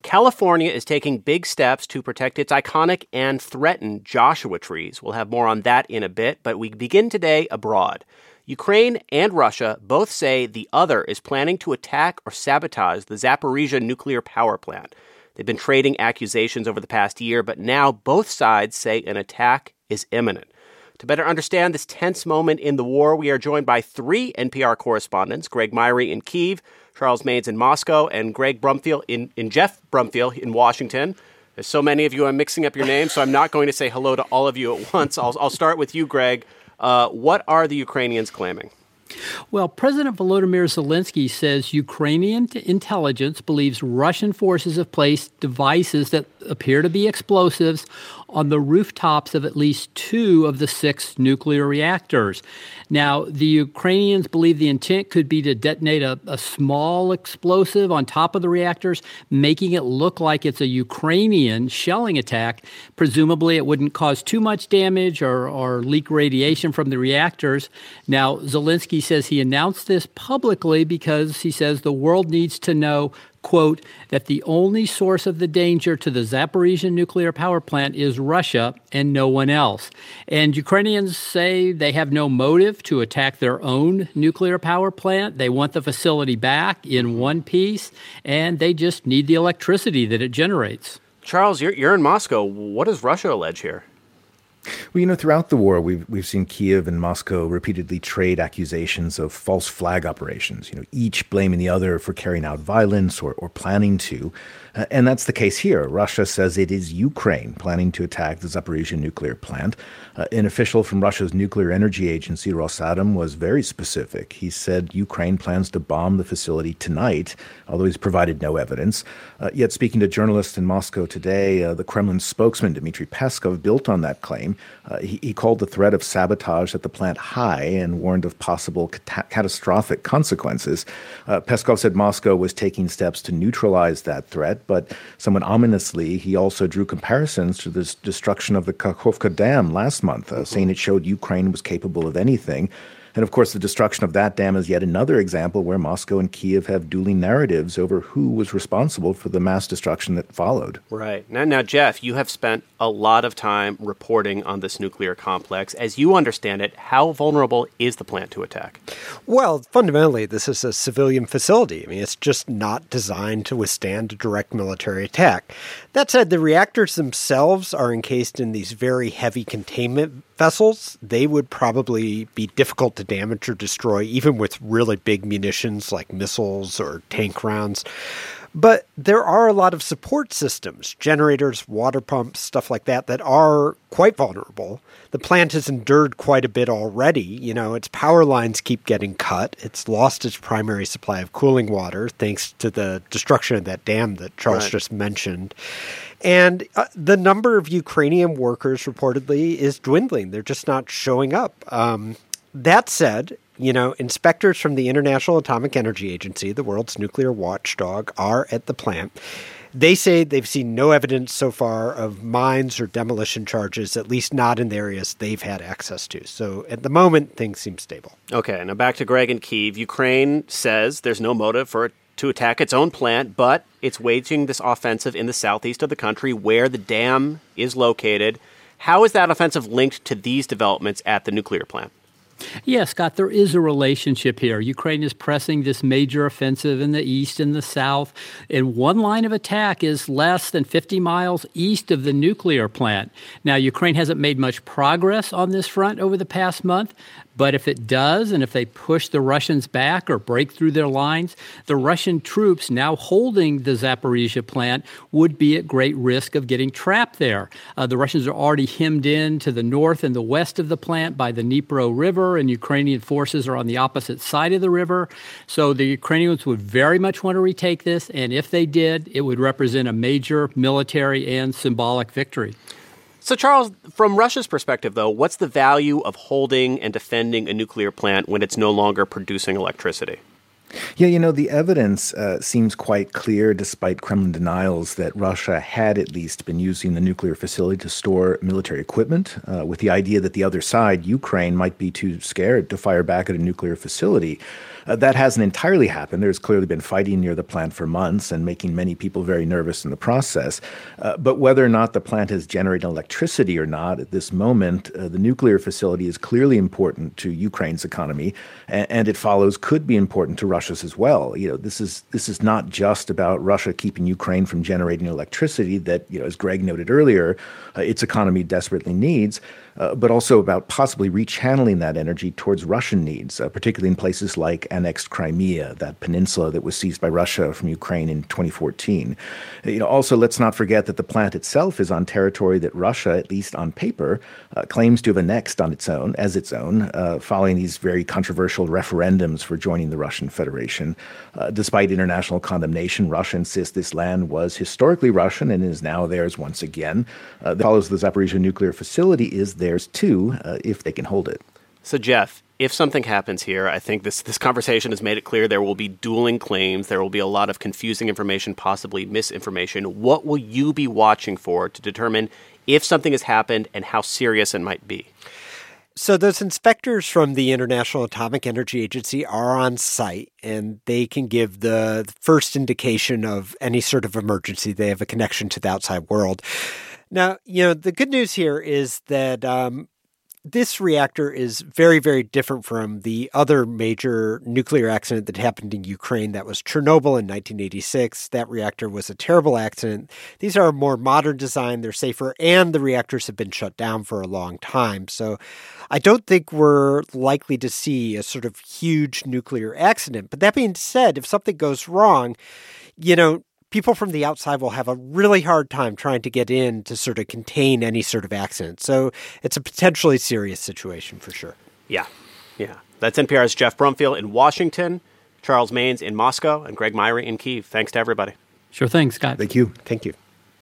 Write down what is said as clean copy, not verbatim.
California is taking big steps to protect its iconic and threatened Joshua trees. We'll have more on that in a bit, but we begin today abroad. Ukraine and Russia both say the other is planning to attack or sabotage the Zaporizhzhia nuclear power plant. They've been trading accusations over the past year, but now both sides say an attack is imminent. To better understand this tense moment in the war, we are joined by three NPR correspondents, Greg Myrie in Kyiv, Charles Maynes in Moscow, and Greg Brumfield in Jeff Brumfield in Washington. There's so many of you, I'm mixing up your names, so I'm not going to say hello to all of you at once. I'll start with you, Greg. What are the Ukrainians claiming? Well, President Volodymyr Zelensky says Ukrainian intelligence believes Russian forces have placed devices that appear to be explosives on the rooftops of at least 2 of the 6 nuclear reactors. Now, the Ukrainians believe the intent could be to detonate a small explosive on top of the reactors, making it look like it's a Ukrainian shelling attack. Presumably, it wouldn't cause too much damage or leak radiation from the reactors. Now, Zelensky says he announced this publicly because he says the world needs to know, quote, that the only source of the danger to the Zaporizhzhia nuclear power plant is Russia and no one else. And Ukrainians say they have no motive to attack their own nuclear power plant. They want the facility back in one piece, and they just need the electricity that it generates. Charles, you're in Moscow. What does Russia allege here? Well, throughout the war, we've seen Kyiv and Moscow repeatedly trade accusations of false flag operations, each blaming the other for carrying out violence or planning to. And that's the case here. Russia says it is Ukraine planning to attack the Zaporizhzhia nuclear plant. An official from Russia's nuclear energy agency, Rosatom, was very specific. He said Ukraine plans to bomb the facility tonight, although he's provided no evidence. Yet speaking to journalists in Moscow today, the Kremlin spokesman, Dmitry Peskov, built on that claim. He called the threat of sabotage at the plant high and warned of possible catastrophic consequences. Peskov said Moscow was taking steps to neutralize that threat, but somewhat ominously, he also drew comparisons to the destruction of the Kakhovka Dam last month, saying it showed Ukraine was capable of anything. And of course, the destruction of that dam is yet another example where Moscow and Kyiv have dueling narratives over who was responsible for the mass destruction that followed. Right. Now, Jeff, you have spent a lot of time reporting on this nuclear complex. As you understand it, how vulnerable is the plant to attack? Well, fundamentally, this is a civilian facility. It's just not designed to withstand a direct military attack. That said, the reactors themselves are encased in these very heavy containment vessels. They would probably be difficult to damage or destroy, even with really big munitions like missiles or tank rounds. But there are a lot of support systems, generators, water pumps, stuff like that are quite vulnerable. The plant has endured quite a bit already. Its power lines keep getting cut. It's lost its primary supply of cooling water thanks to the destruction of that dam that Charles just mentioned. And the number of Ukrainian workers reportedly is dwindling. They're just not showing up. That said, inspectors from the International Atomic Energy Agency, the world's nuclear watchdog, are at the plant. They say they've seen no evidence so far of mines or demolition charges, at least not in the areas they've had access to. So at the moment, things seem stable. Okay, now back to Greg in Kyiv. Ukraine says there's no motive for it to attack its own plant, but it's waging this offensive in the southeast of the country where the dam is located. How is that offensive linked to these developments at the nuclear plant? Yeah, Scott, there is a relationship here. Ukraine is pressing this major offensive in the east and the south, and one line of attack is less than 50 miles east of the nuclear plant. Now, Ukraine hasn't made much progress on this front over the past month, but if it does, and if they push the Russians back or break through their lines, the Russian troops now holding the Zaporizhzhia plant would be at great risk of getting trapped there. The Russians are already hemmed in to the north and the west of the plant by the Dnipro River, and Ukrainian forces are on the opposite side of the river. So the Ukrainians would very much want to retake this, and if they did, it would represent a major military and symbolic victory. So, Charles, from Russia's perspective, though, what's the value of holding and defending a nuclear plant when it's no longer producing electricity? Yeah, the evidence seems quite clear, despite Kremlin denials, that Russia had at least been using the nuclear facility to store military equipment, with the idea that the other side, Ukraine, might be too scared to fire back at a nuclear facility. That hasn't entirely happened. There's clearly been fighting near the plant for months and making many people very nervous in the process. But whether or not the plant has generated electricity or not at this moment, the nuclear facility is clearly important to Ukraine's economy, and it follows could be important to Russia's as well. This is not just about Russia keeping Ukraine from generating electricity that, as Greg noted earlier, its economy desperately needs, but also about possibly rechanneling that energy towards Russian needs, particularly in places like annexed Crimea, that peninsula that was seized by Russia from Ukraine in 2014. Also, let's not forget that the plant itself is on territory that Russia, at least on paper, claims to have annexed on its own, following these very controversial referendums for joining the Russian Federation. Despite international condemnation, Russia insists this land was historically Russian and is now theirs once again. That follows the Zaporizhzhia nuclear facility is theirs too, if they can hold it. So, Jeff, if something happens here, I think this conversation has made it clear there will be dueling claims. There will be a lot of confusing information, possibly misinformation. What will you be watching for to determine if something has happened and how serious it might be? So those inspectors from the International Atomic Energy Agency are on site, and they can give the first indication of any sort of emergency. They have a connection to the outside world. Now, the good news here is that this reactor is very, very different from the other major nuclear accident that happened in Ukraine. That was Chernobyl in 1986. That reactor was a terrible accident. These are a more modern design. They're safer, and the reactors have been shut down for a long time. So I don't think we're likely to see a sort of huge nuclear accident. But that being said, if something goes wrong, people from the outside will have a really hard time trying to get in to sort of contain any sort of accident. So it's a potentially serious situation for sure. Yeah. That's NPR's Jeff Brumfiel in Washington, Charles Maynes in Moscow, and Greg Myrie in Kyiv. Thanks to everybody. Sure thing, Scott. Thank you. Thank you.